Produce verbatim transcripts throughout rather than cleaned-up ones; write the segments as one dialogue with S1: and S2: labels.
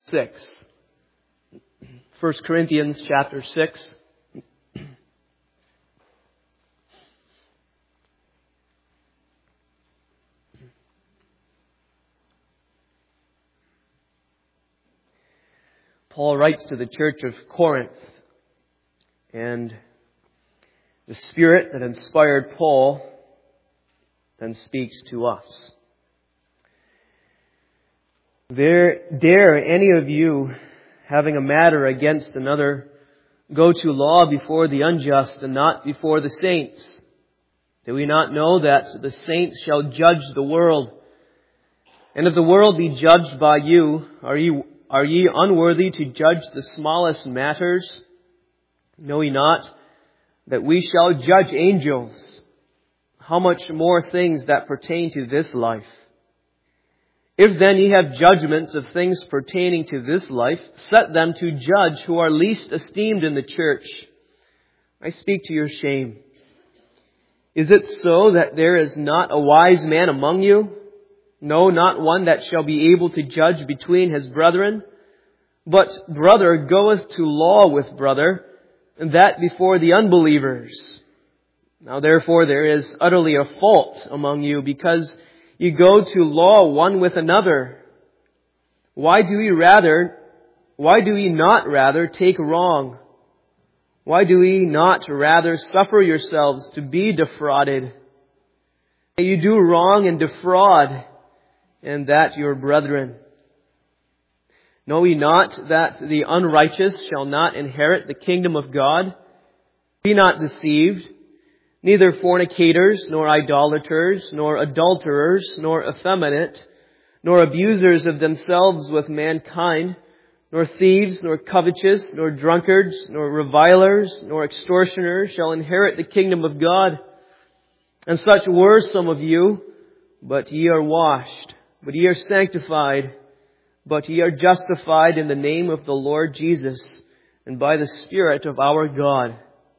S1: six. First Corinthians chapter six. Paul writes to the church of Corinth, and the Spirit that inspired Paul then speaks to us. There, dare any of you, having a matter against another, go to law before the unjust and not before the saints? Do we not know that the saints shall judge the world? And if the world be judged by you, are ye, are ye unworthy to judge the smallest matters? Know ye not that we shall judge angels? How much more things that pertain to this life? If then ye have judgments of things pertaining to this life, set them to judge who are least esteemed in the church. I speak to your shame. Is it so that there is not a wise man among you? No, not one that shall be able to judge between his brethren. But brother goeth to law with brother, and that before the unbelievers. Now therefore there is utterly a fault among you, because you go to law one with another. Why do ye rather, why do ye not rather take wrong? Why do ye not rather suffer yourselves to be defrauded? You do wrong and defraud, and that your brethren. Know ye not that the unrighteous shall not inherit the kingdom of God? Be not deceived. Neither fornicators, nor idolaters, nor adulterers, nor effeminate, nor abusers of themselves with mankind, nor thieves, nor covetous, nor drunkards, nor revilers, nor extortioners shall inherit the kingdom of God. And such were some of you, but ye are washed, but ye are sanctified, but ye are justified in the name of the Lord Jesus, and by the Spirit of our God.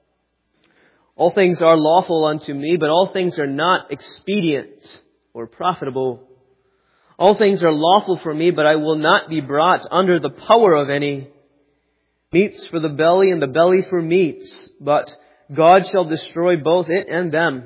S1: All things are lawful unto me, but all things are not expedient or profitable. All things are lawful for me, but I will not be brought under the power of any. Meats for the belly, and the belly for meats, but God shall destroy both it and them.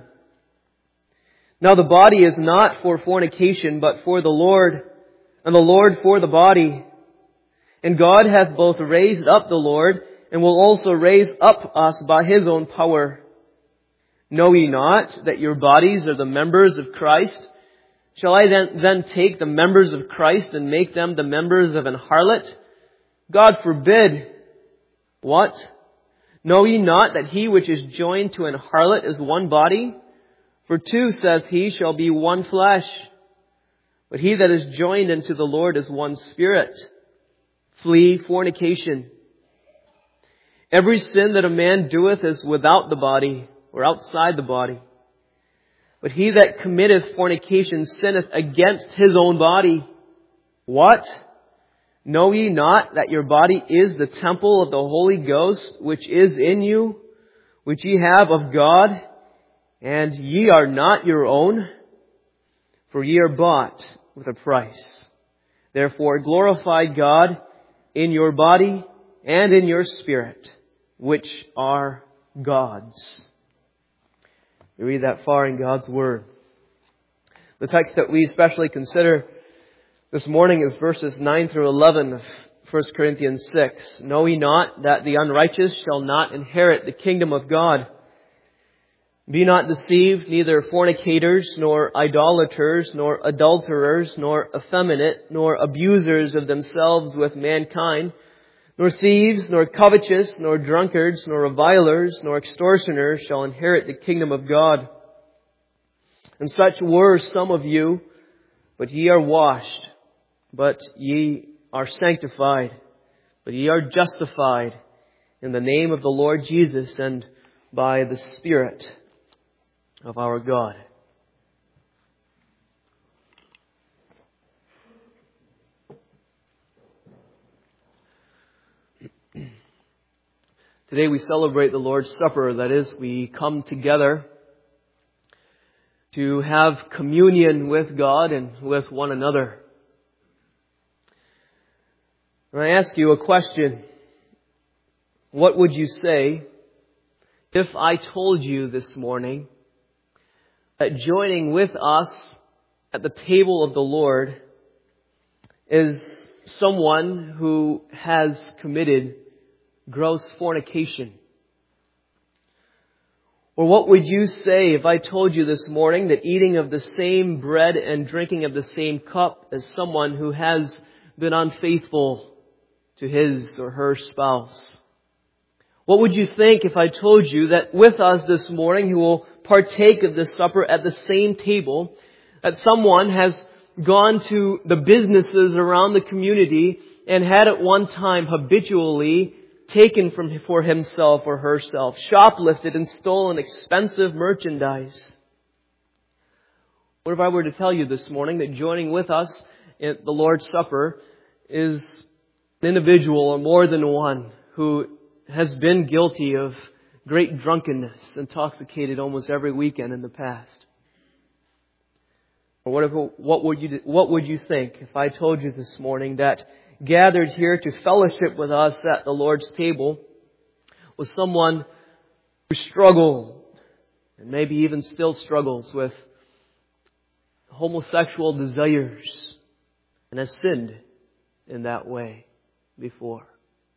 S1: Now the body is not for fornication, but for the Lord, and the Lord for the body. And God hath both raised up the Lord, and will also raise up us by His own power. Know ye not that your bodies are the members of Christ? Shall I then, then take the members of Christ and make them the members of an harlot? God forbid. What? Know ye not that he which is joined to an harlot is one body? For two, saith he, shall be one flesh. But he that is joined unto the Lord is one spirit. Flee fornication. Every sin that a man doeth is without the body, or outside the body. But he that committeth fornication sinneth against his own body. What? Know ye not that your body is the temple of the Holy Ghost, which is in you, which ye have of God, and ye are not your own? For ye are bought with a price. Therefore glorify God in your body and in your spirit, which are God's. We read that far in God's Word. The text that we especially consider this morning is verses nine through eleven of First Corinthians six. Know ye not that the unrighteous shall not inherit the kingdom of God? Be not deceived, neither fornicators, nor idolaters, nor adulterers, nor effeminate, nor abusers of themselves with mankind, nor thieves, nor covetous, nor drunkards, nor revilers, nor extortioners shall inherit the kingdom of God. And such were some of you, but ye are washed, but ye are sanctified, but ye are justified in the name of the Lord Jesus and by the Spirit of our God. Today we celebrate the Lord's Supper. That is, we come together to have communion with God and with one another. And I ask you a question. What would you say if I told you this morning that joining with us at the table of the Lord is someone who has committed gross fornication? Or what would you say if I told you this morning that eating of the same bread and drinking of the same cup as someone who has been unfaithful to his or her spouse? What would you think if I told you that with us this morning who will partake of this supper at the same table, that someone has gone to the businesses around the community and had at one time habitually taken from for himself or herself, shoplifted and stolen expensive merchandise? What if I were to tell you this morning that joining with us at the Lord's Supper is an individual or more than one who has been guilty of great drunkenness, intoxicated almost every weekend in the past? Or what if, what would you what would you think if I told you this morning that gathered here to fellowship with us at the Lord's table was someone who struggled, and maybe even still struggles, with homosexual desires and has sinned in that way before?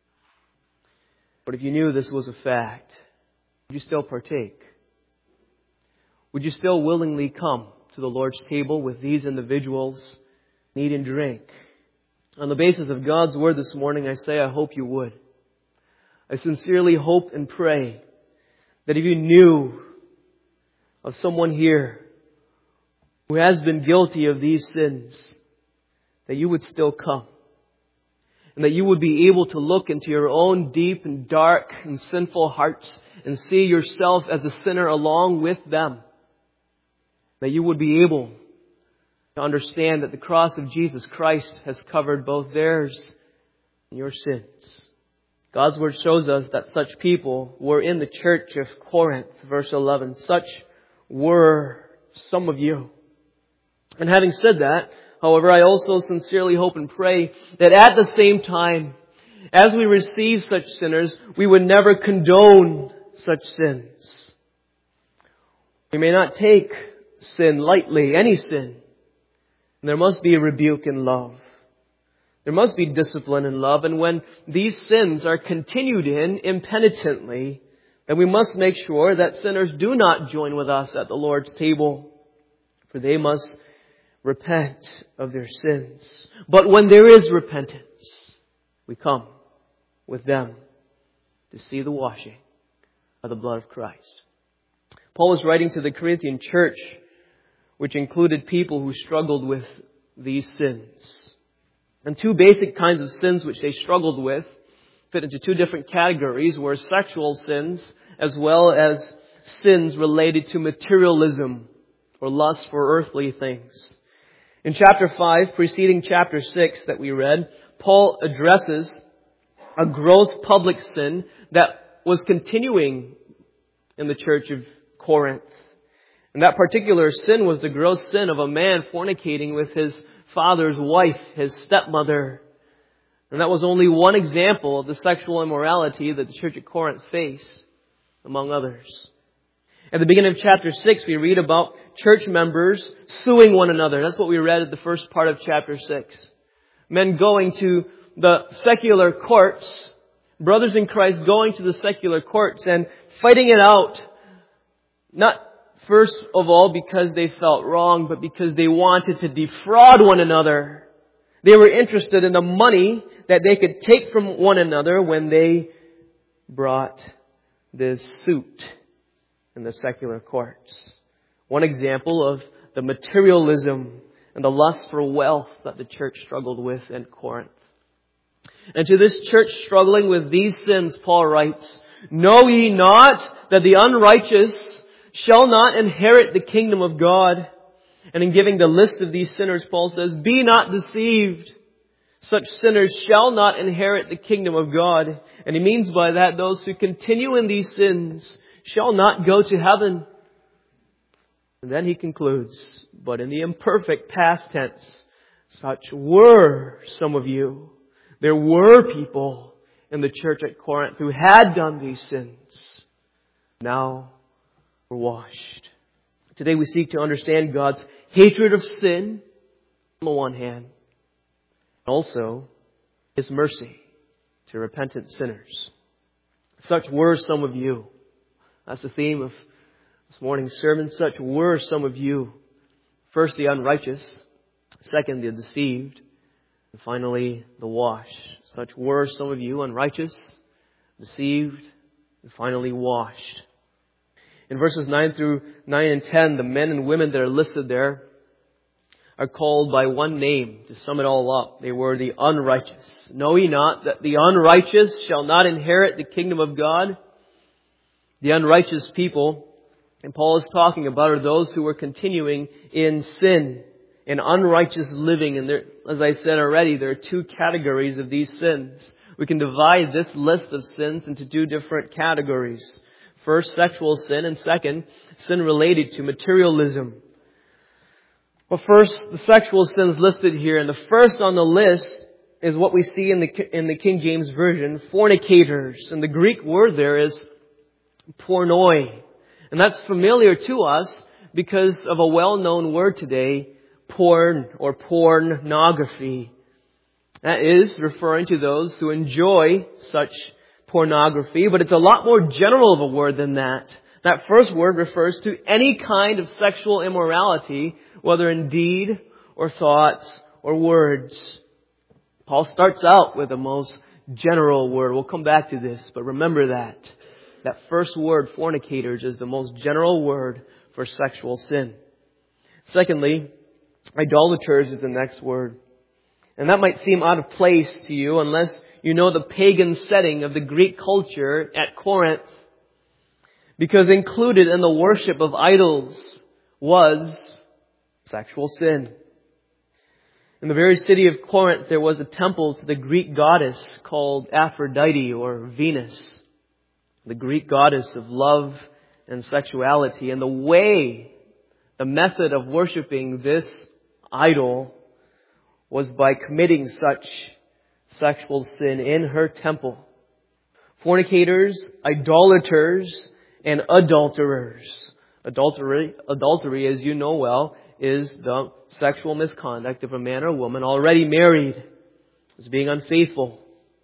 S1: But if you knew this was a fact, would you still partake? Would you still willingly come to the Lord's table with these individuals, eat and drink? On the basis of God's Word this morning, I say I hope you would. I sincerely hope and pray that if you knew of someone here who has been guilty of these sins, that you would still come. And that you would be able to look into your own deep and dark and sinful hearts and see yourself as a sinner along with them. That you would be able to understand that the cross of Jesus Christ has covered both theirs and your sins. God's Word shows us that such people were in the church of Corinth, verse eleven. Such were some of you. And having said that, however, I also sincerely hope and pray that at the same time, as we receive such sinners, we would never condone such sins. We may not take sin lightly, any sin. There must be a rebuke in love. There must be discipline in love. And when these sins are continued in impenitently, then we must make sure that sinners do not join with us at the Lord's table, for they must repent of their sins. But when there is repentance, we come with them to see the washing of the blood of Christ. Paul was writing to the Corinthian church, which included people who struggled with these sins. And two basic kinds of sins which they struggled with fit into two different categories were sexual sins as well as sins related to materialism or lust for earthly things. In chapter five, preceding chapter six that we read, Paul addresses a gross public sin that was continuing in the church of Corinth. And that particular sin was the gross sin of a man fornicating with his father's wife, his stepmother. And that was only one example of the sexual immorality that the church at Corinth faced, among others. At the beginning of chapter six, we read about church members suing one another. That's what we read at the first part of chapter six. Men going to the secular courts, brothers in Christ going to the secular courts and fighting it out. Not first of all because they felt wrong, but because they wanted to defraud one another. They were interested in the money that they could take from one another when they brought this suit in the secular courts. One example of the materialism and the lust for wealth that the church struggled with in Corinth. And to this church struggling with these sins, Paul writes, "Know ye not that the unrighteous shall not inherit the kingdom of God?" And in giving the list of these sinners, Paul says, "Be not deceived. Such sinners shall not inherit the kingdom of God." And he means by that those who continue in these sins shall not go to heaven. And then he concludes, "But in the imperfect past tense, such were some of you." There were people in the church at Corinth who had done these sins. Now we're washed. Today we seek to understand God's hatred of sin on the one hand, and also His mercy to repentant sinners. Such were some of you. That's the theme of this morning's sermon. Such were some of you. First, the unrighteous. Second, the deceived. And finally, the washed. Such were some of you, unrighteous, deceived, and finally washed. In verses nine through nine and ten, the men and women that are listed there are called by one name to sum it all up. They were the unrighteous. Know ye not that the unrighteous shall not inherit the kingdom of God? The unrighteous people, and Paul is talking about, are those who are continuing in sin, in unrighteous living. And there, as I said already, there are two categories of these sins. We can divide this list of sins into two different categories. First, sexual sin, and second, sin related to materialism. But first, the sexual sins listed here, and the first on the list is what we see in the in the King James Version, fornicators. And the Greek word there is pornoi. And that's familiar to us because of a well-known word today, porn or pornography. That is referring to those who enjoy such pornography, but it's a lot more general of a word than that. That first word refers to any kind of sexual immorality, whether in deed or thoughts or words. Paul starts out with the most general word. We'll come back to this, but remember that. That first word, fornicators, is the most general word for sexual sin. Secondly, idolaters is the next word. And that might seem out of place to you unless you know the pagan setting of the Greek culture at Corinth. Because included in the worship of idols was sexual sin. In the very city of Corinth, there was a temple to the Greek goddess called Aphrodite or Venus. The Greek goddess of love and sexuality. And the way, the method of worshiping this idol was by committing such sexual sin in her temple. Fornicators, idolaters, and adulterers. Adultery, adultery, as you know well, is the sexual misconduct of a man or woman already married, as being unfaithful.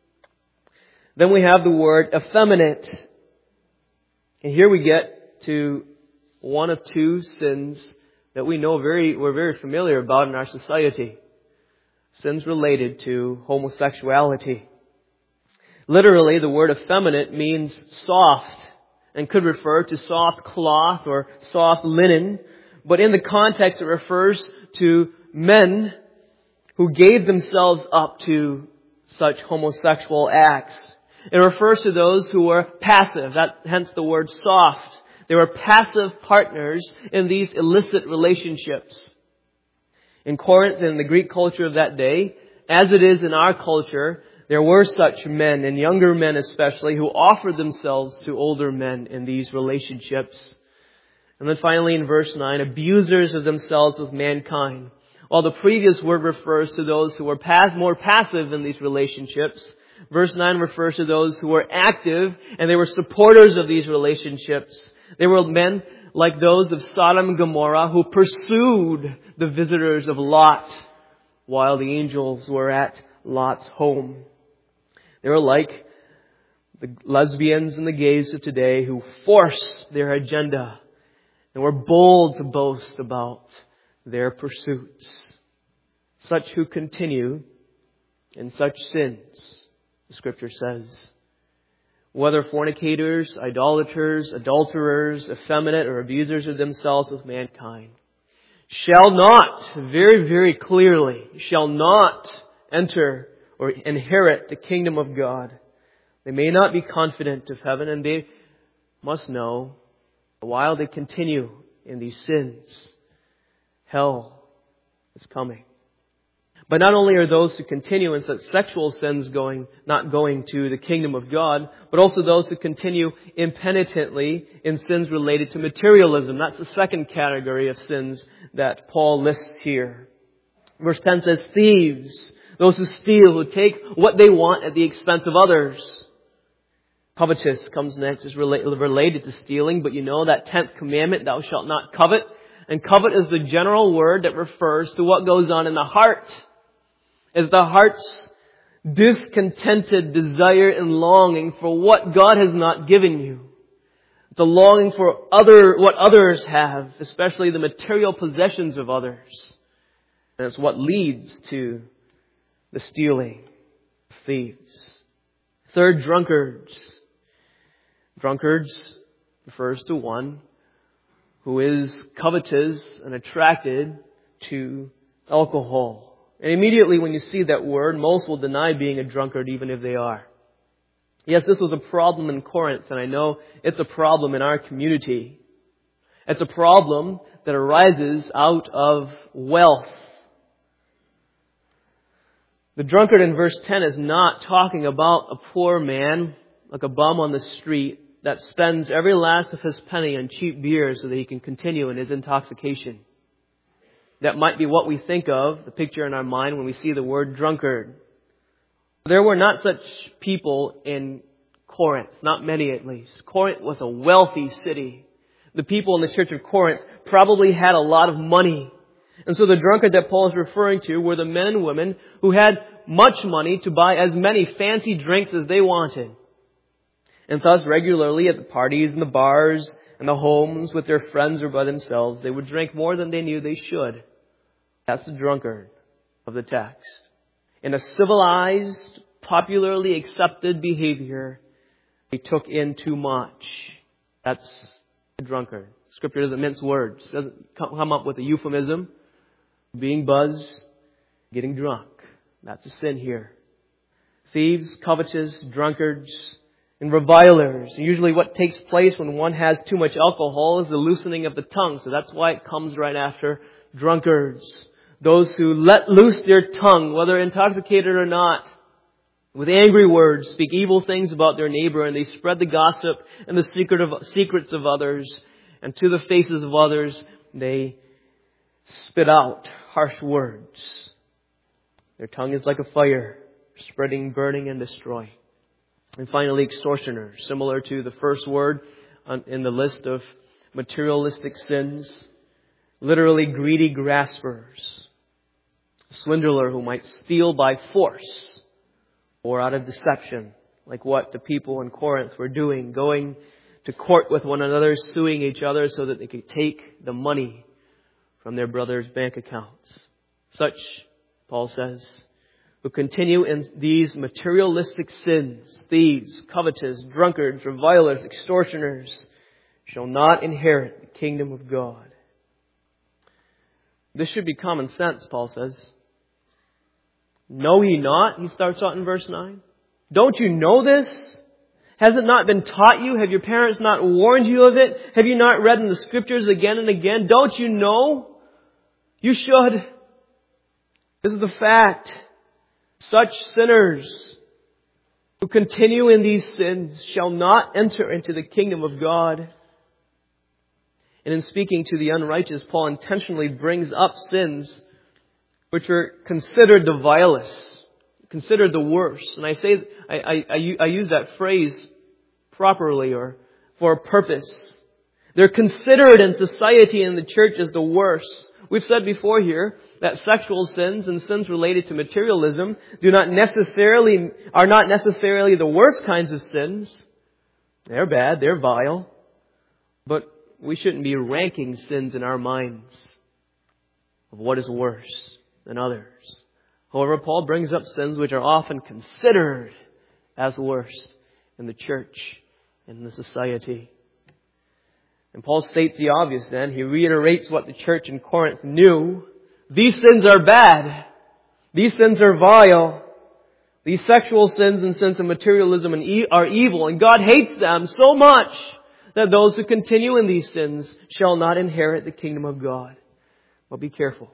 S1: Then we have the word effeminate. And here we get to one of two sins that we know very, we're very familiar about in our society. Sins related to homosexuality. Literally, the word effeminate means soft and could refer to soft cloth or soft linen. But in the context, it refers to men who gave themselves up to such homosexual acts. It refers to those who were passive, that, hence the word soft. They were passive partners in these illicit relationships. In Corinth and in the Greek culture of that day, as it is in our culture, there were such men, and younger men especially, who offered themselves to older men in these relationships. And then finally in verse nine, abusers of themselves with mankind. While the previous word refers to those who were more passive in these relationships, verse nine refers to those who were active and they were supporters of these relationships. They were men like those of Sodom and Gomorrah who pursued the visitors of Lot while the angels were at Lot's home. They were like the lesbians and the gays of today who forced their agenda and were bold to boast about their pursuits. Such who continue in such sins, the Scripture says, whether fornicators, idolaters, adulterers, effeminate, or abusers of themselves with mankind, shall not, very, very clearly, shall not enter or inherit the kingdom of God. They may not be confident of heaven, and they must know that while they continue in these sins, hell is coming. But not only are those who continue in such sexual sins going, not going to the kingdom of God, but also those who continue impenitently in sins related to materialism. That's the second category of sins that Paul lists here. Verse ten says, thieves. Those who steal, who take what they want at the expense of others. Covetous comes next, is related to stealing, but you know that tenth commandment, thou shalt not covet. And covet is the general word that refers to what goes on in the heart. Is the heart's discontented desire and longing for what God has not given you. It's a longing for other, what others have, especially the material possessions of others. And it's what leads to the stealing of thieves. Third, drunkards. Drunkards refers to one who is covetous and attracted to alcohol. And immediately when you see that word, most will deny being a drunkard even if they are. Yes, this was a problem in Corinth, and I know it's a problem in our community. It's a problem that arises out of wealth. The drunkard in verse ten is not talking about a poor man, like a bum on the street, that spends every last of his penny on cheap beer so that he can continue in his intoxication. That might be what we think of, the picture in our mind, when we see the word drunkard. There were not such people in Corinth, not many at least. Corinth was a wealthy city. The people in the church of Corinth probably had a lot of money. And so the drunkard that Paul is referring to were the men and women who had much money to buy as many fancy drinks as they wanted. And thus regularly at the parties and the bars and the homes with their friends or by themselves, they would drink more than they knew they should. That's the drunkard of the text. In a civilized, popularly accepted behavior, they took in too much. That's a drunkard. Scripture doesn't mince words. Doesn't come up with a euphemism. Being buzzed, getting drunk. That's a sin here. Thieves, covetous, drunkards, and revilers. Usually what takes place when one has too much alcohol is the loosening of the tongue. So that's why it comes right after drunkards. Those who let loose their tongue, whether intoxicated or not, with angry words, speak evil things about their neighbor, and they spread the gossip and the secret of, secrets of others. And to the faces of others, they spit out harsh words. Their tongue is like a fire, spreading, burning, and destroying. And finally, extortioners, similar to the first word in the list of materialistic sins. Literally greedy graspers. A swindler who might steal by force or out of deception, like what the people in Corinth were doing, going to court with one another, suing each other so that they could take the money from their brothers' bank accounts. Such, Paul says, who continue in these materialistic sins, thieves, covetous, drunkards, revilers, extortioners, shall not inherit the kingdom of God. This should be common sense, Paul says. Know ye not, he starts out in verse nine. Don't you know this? Has it not been taught you? Have your parents not warned you of it? Have you not read in the Scriptures again and again? Don't you know? You should. This is the fact. Such sinners who continue in these sins shall not enter into the kingdom of God. And in speaking to the unrighteous, Paul intentionally brings up sins which are considered the vilest, considered the worst. And I say, I, I, I use that phrase properly or for a purpose. They're considered in society and the church as the worst. We've said before here that sexual sins and sins related to materialism do not necessarily, are not necessarily the worst kinds of sins. They're bad, they're vile. But we shouldn't be ranking sins in our minds of what is worse than others. However, Paul brings up sins which are often considered as worst in the church and in the society. And Paul states the obvious then. He reiterates what the church in Corinth knew. These sins are bad. These sins are vile. These sexual sins and sins of materialism are evil. And God hates them so much that those who continue in these sins shall not inherit the kingdom of God. Well, be careful.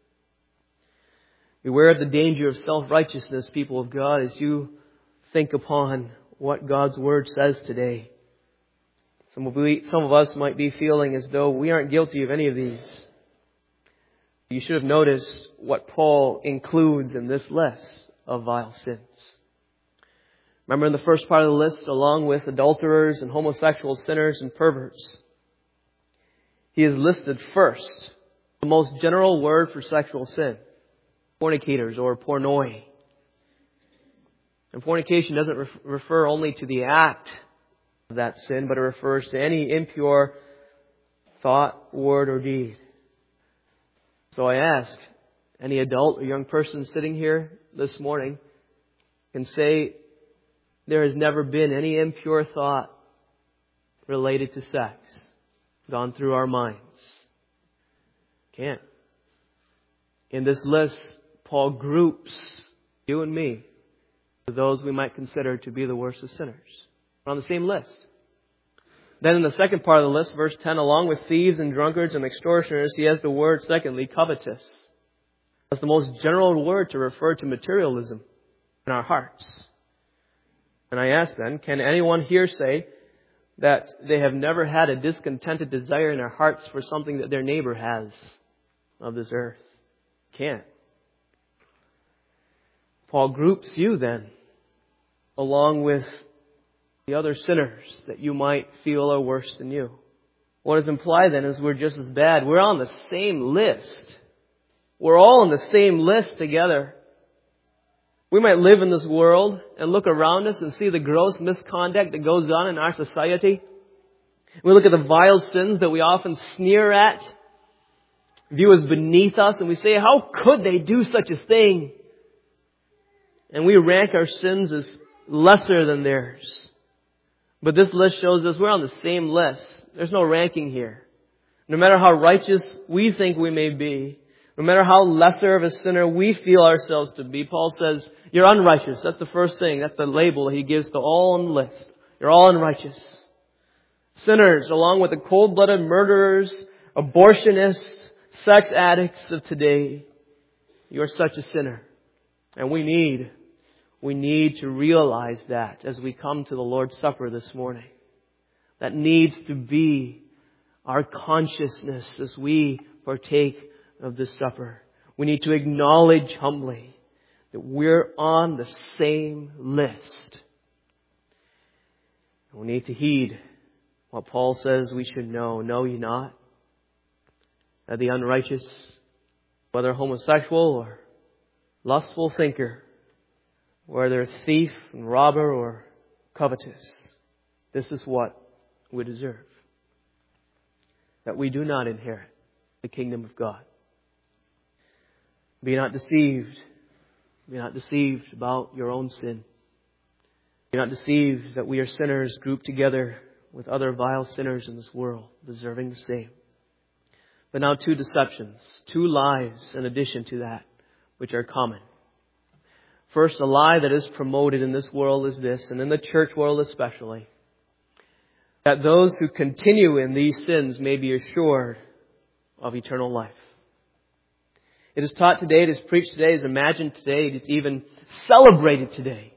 S1: Beware of the danger of self-righteousness, people of God, as you think upon what God's Word says today. Some of, we, some of us might be feeling as though we aren't guilty of any of these. You should have noticed what Paul includes in this list. of vile sins. Remember in the first part of the list, along with adulterers and homosexual sinners and perverts, he is listed first, the most general word for sexual sin, fornicators or pornoi. And fornication doesn't ref- refer only to the act of that sin, but it refers to any impure thought, word, or deed. So I ask, any adult or young person sitting here this morning can say there has never been any impure thought related to sex gone through our minds? Can't. In this list, Paul groups you and me with those we might consider to be the worst of sinners. We're on the same list. Then in the second part of the list, verse ten, along with thieves and drunkards and extortioners, he has the word, secondly, covetous. That's the most general word to refer to materialism in our hearts. And I ask then, can anyone here say that they have never had a discontented desire in their hearts for something that their neighbor has of this earth? Can't. Paul groups you then, along with the other sinners that you might feel are worse than you. What is implied then is we're just as bad. We're on the same list. We're all on the same list together. We might live in this world and look around us and see the gross misconduct that goes on in our society. We look at the vile sins that we often sneer at, view as beneath us, and we say, how could they do such a thing? And we rank our sins as lesser than theirs. But this list shows us we're on the same list. There's no ranking here. No matter how righteous we think we may be, no matter how lesser of a sinner we feel ourselves to be, Paul says, you're unrighteous. That's the first thing. That's the label he gives to all on the list. You're all unrighteous. Sinners, along with the cold-blooded murderers, abortionists, sex addicts of today, you're such a sinner. And we need, we need to realize that as we come to the Lord's Supper this morning. That needs to be our consciousness as we partake of this supper. We need to acknowledge humbly that we're on the same list. We need to heed what Paul says we should know. Know ye not that the unrighteous, whether homosexual or lustful thinker, whether thief and robber or covetous, this is what we deserve. That we do not inherit the kingdom of God. Be not deceived. Be not deceived about your own sin. Be not deceived that we are sinners grouped together with other vile sinners in this world, deserving the same. But now two deceptions, two lies in addition to that, which are common. First, a lie that is promoted in this world is this, and in the church world especially, that those who continue in these sins may be assured of eternal life. It is taught today, it is preached today, it is imagined today, it is even celebrated today,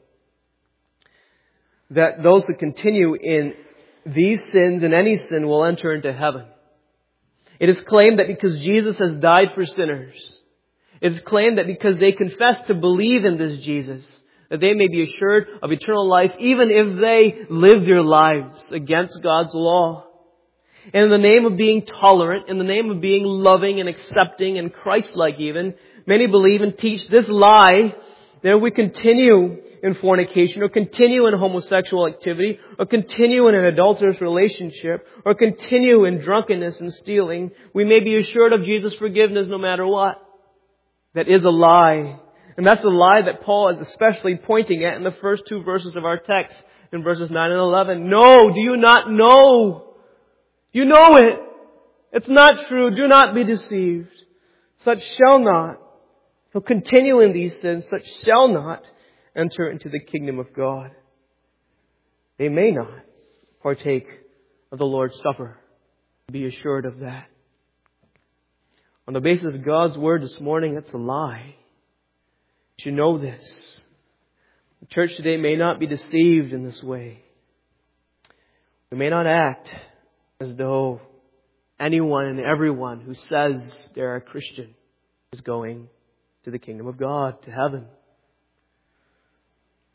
S1: that those who continue in these sins and any sin will enter into heaven. It is claimed that because Jesus has died for sinners, it is claimed that because they confess to believe in this Jesus, that they may be assured of eternal life even if they live their lives against God's law. And in the name of being tolerant, in the name of being loving and accepting and Christ-like even, many believe and teach this lie that if we continue in fornication or continue in homosexual activity or continue in an adulterous relationship or continue in drunkenness and stealing, we may be assured of Jesus' forgiveness no matter what. That is a lie. And that's the lie that Paul is especially pointing at in the first two verses of our text, in verses nine and eleven. No, do you not know? You know it. It's not true. Do not be deceived. Such shall not, who continue in these sins, such shall not enter into the kingdom of God. They may not partake of the Lord's Supper. Be assured of that. On the basis of God's Word this morning, it's a lie. You should know this. The church today may not be deceived in this way. We may not act as though anyone and everyone who says they're a Christian is going to the kingdom of God, to heaven.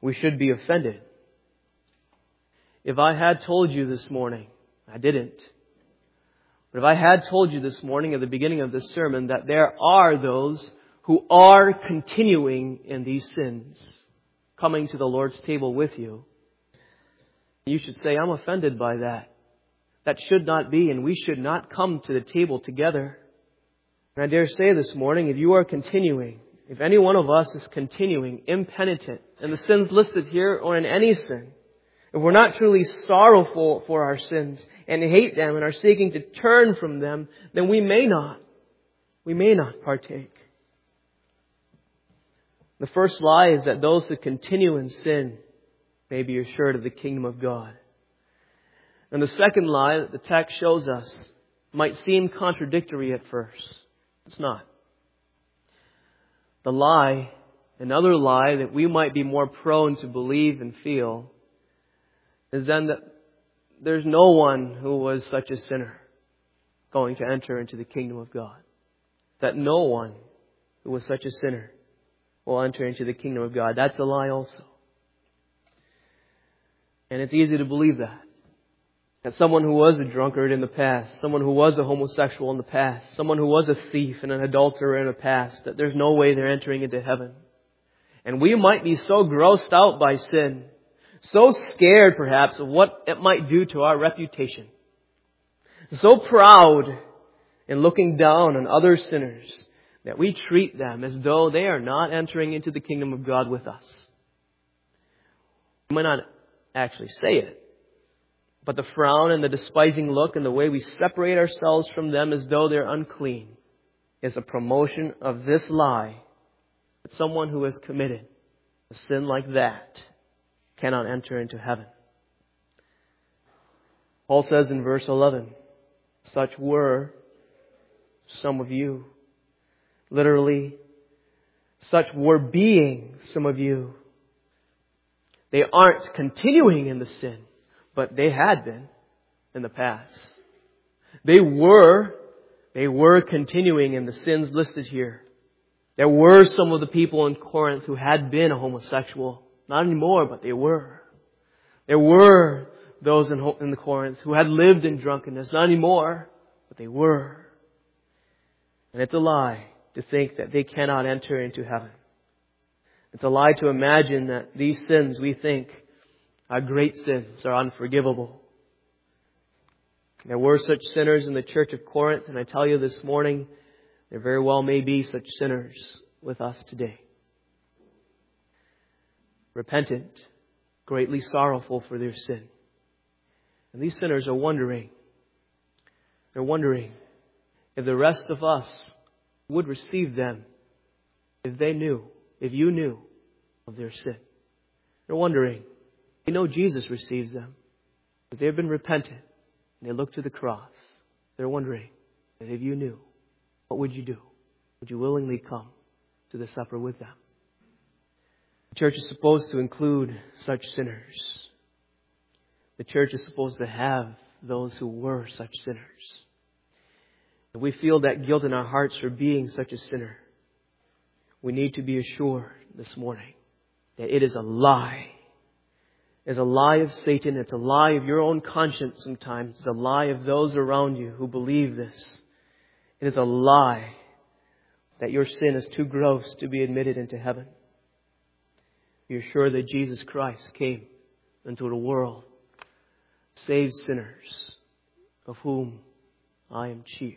S1: we should be offended. If I had told you this morning, I didn't, but if I had told you this morning at the beginning of this sermon that there are those who are continuing in these sins, coming to the Lord's table with you, you should say, I'm offended by that. That should not be, and we should not come to the table together. And I dare say this morning, if you are continuing, if any one of us is continuing impenitent in the sins listed here or in any sin, if we're not truly sorrowful for our sins and hate them and are seeking to turn from them, then we may not. We may not partake. The first lie is that those who continue in sin may be assured of the kingdom of God. And the second lie that the text shows us might seem contradictory at first. It's not. The lie, another lie that we might be more prone to believe and feel, is then that there's no one who was such a sinner going to enter into the kingdom of God. That no one who was such a sinner will enter into the kingdom of God. That's a lie also. And it's easy to believe that. That someone who was a drunkard in the past, someone who was a homosexual in the past, someone who was a thief and an adulterer in the past, that there's no way they're entering into heaven. And we might be so grossed out by sin, so scared perhaps of what it might do to our reputation, so proud in looking down on other sinners, that we treat them as though they are not entering into the kingdom of God with us. We might not actually say it, but the frown and the despising look and the way we separate ourselves from them as though they're unclean is a promotion of this lie that someone who has committed a sin like that cannot enter into heaven. Paul says in verse eleven, such were some of you. Literally, such were being some of you. They aren't continuing in the sin, but they had been in the past. They were, they were continuing in the sins listed here. There were some of the people in Corinth who had been a homosexual. Not anymore, but they were. There were those in, in the Corinth who had lived in drunkenness. Not anymore, but they were. And it's a lie to think that they cannot enter into heaven. It's a lie to imagine that these sins we think are great sins, are unforgivable. There were such sinners in the church of Corinth, and I tell you this morning, there very well may be such sinners with us today. Repentant, greatly sorrowful for their sin. And these sinners are wondering, they're wondering if the rest of us would receive them if they knew, if you knew of their sin. They're wondering, they know Jesus receives them, but they've been repentant and they look to the cross. They're wondering that if you knew, what would you do? Would you willingly come to the supper with them? The church is supposed to include such sinners. The church is supposed to have those who were such sinners. If we feel that guilt in our hearts for being such a sinner, we need to be assured this morning that it is a lie. It's a lie of Satan. It's a lie of your own conscience sometimes. It's a lie of those around you who believe this. It is a lie that your sin is too gross to be admitted into heaven. Be assured that Jesus Christ came into the world, saved sinners, of whom I am chief.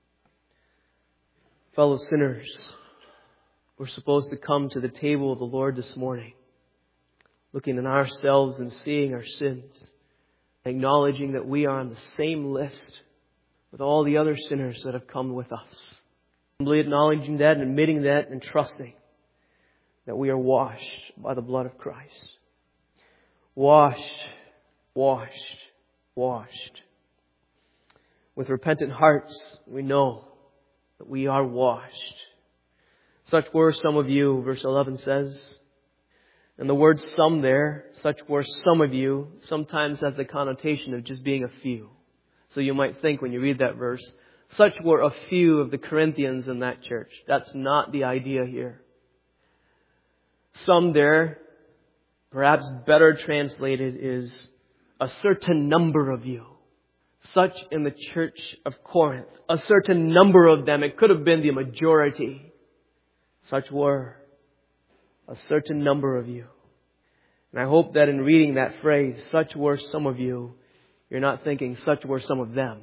S1: Fellow sinners, we're supposed to come to the table of the Lord this morning, looking at ourselves and seeing our sins, acknowledging that we are on the same list with all the other sinners that have come with us. Humbly acknowledging that and admitting that and trusting that we are washed by the blood of Christ. Washed, washed, washed. With repentant hearts, we know that we are washed. Such were some of you, verse eleven says. And the word some there, such were some of you, sometimes has the connotation of just being a few. So you might think when you read that verse, such were a few of the Corinthians in that church. That's not the idea here. Some there Perhaps better translated is a certain number of you. Such in the church of Corinth. A certain number of them. It could have been the majority. Such were a certain number of you. And I hope that in reading that phrase, such were some of you, you're not thinking such were some of them.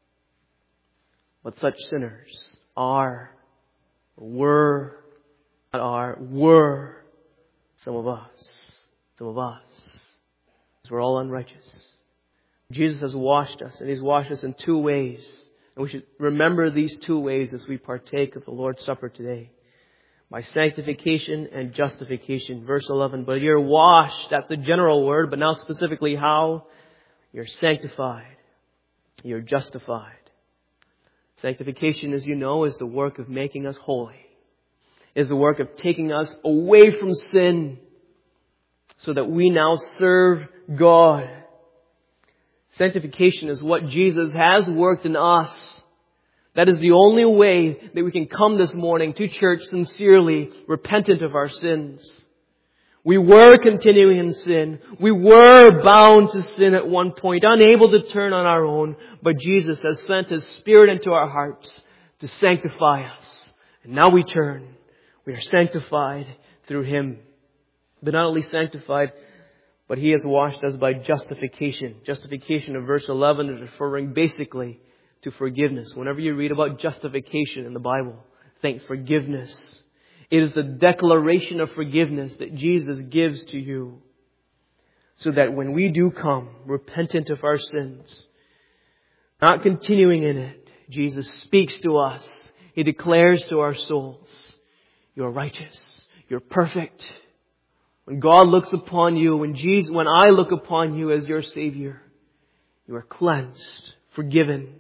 S1: But such sinners are, were, not are, were some of us. Some of us. Because we're all unrighteous. Jesus has washed us, and He's washed us in two ways. And we should remember these two ways as we partake of the Lord's Supper today. By sanctification and justification. Verse eleven, but you're washed, that's the general word, but now specifically how? You're sanctified. You're justified. Sanctification, as you know, is the work of making us holy. Is the work of taking us away from sin so that we now serve God. Sanctification is what Jesus has worked in us. That is the only way that we can come this morning to church sincerely, repentant of our sins. We were continuing in sin. We were bound to sin at one point, unable to turn on our own. But Jesus has sent His Spirit into our hearts to sanctify us. And now we turn. We are sanctified through Him. But not only sanctified, but He has washed us by justification. Justification of verse eleven is referring basically to forgiveness. Whenever you read about justification in the Bible, think forgiveness. It is the declaration of forgiveness that Jesus gives to you. So that when we do come, repentant of our sins, not continuing in it, Jesus speaks to us. He declares to our souls, you're righteous. You're perfect. When God looks upon you, when Jesus, when I look upon you as your Savior, you are cleansed, forgiven.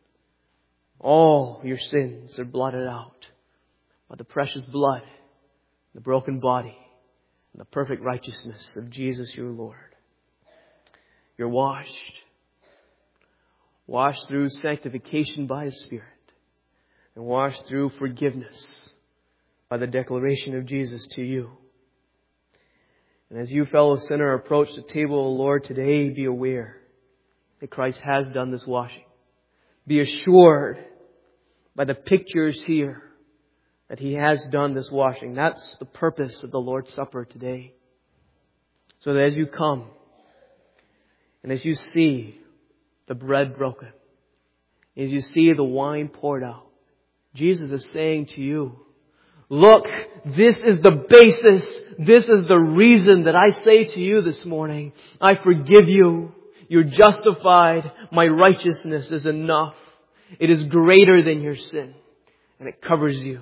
S1: All your sins are blotted out by the precious blood, the broken body, and the perfect righteousness of Jesus your Lord. You're washed. Washed through sanctification by His Spirit. And washed through forgiveness by the declaration of Jesus to you. And as you, fellow sinner, approach the table of the Lord today, be aware that Christ has done this washing. Be assured by the pictures here that He has done this washing. That's the purpose of the Lord's Supper today. So that as you come and as you see the bread broken, as you see the wine poured out, Jesus is saying to you, look, this is the basis, this is the reason that I say to you this morning, I forgive you, you're justified, my righteousness is enough. It is greater than your sin, and it covers you.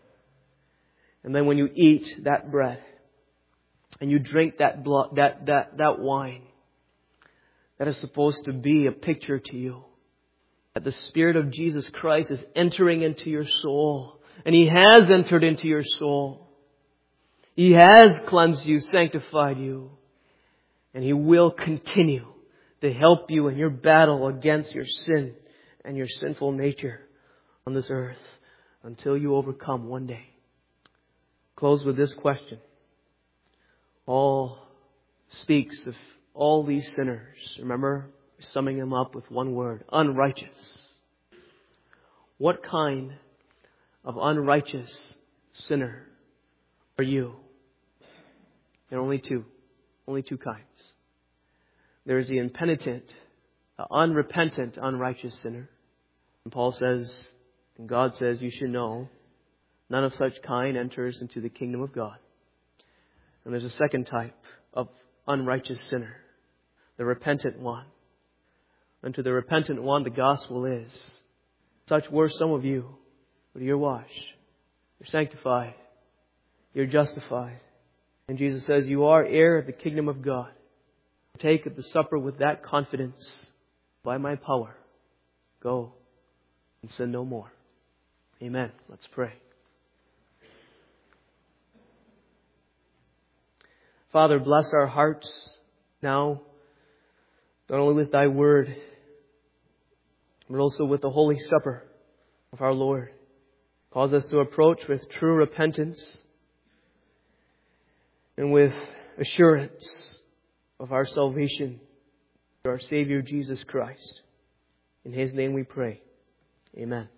S1: And then when you eat that bread, and you drink that blood, that, that, that wine, that is supposed to be a picture to you that the Spirit of Jesus Christ is entering into your soul. And He has entered into your soul. He has cleansed you, sanctified you. And He will continue to help you in your battle against your sin and your sinful nature on this earth until you overcome one day. Close with this question. Paul speaks of all these sinners. Remember, summing them up with one word, unrighteous. What kind of unrighteous sinner are you? There are only two. Only two kinds. There is the impenitent, the unrepentant, unrighteous sinner. And Paul says, and God says, you should know, none of such kind enters into the kingdom of God. And there's a second type of unrighteous sinner, the repentant one. And to the repentant one, the gospel is, such were some of you, but you're washed, you're sanctified, you're justified. And Jesus says, you are heir of the kingdom of God. Take of the supper with that confidence. By my power, go and sin no more. Amen. Let's pray. Father, bless our hearts now, not only with Thy word, but also with the Holy Supper of our Lord. Cause us to approach with true repentance and with assurance of our salvation through our Savior Jesus Christ. In His name we pray. Amen.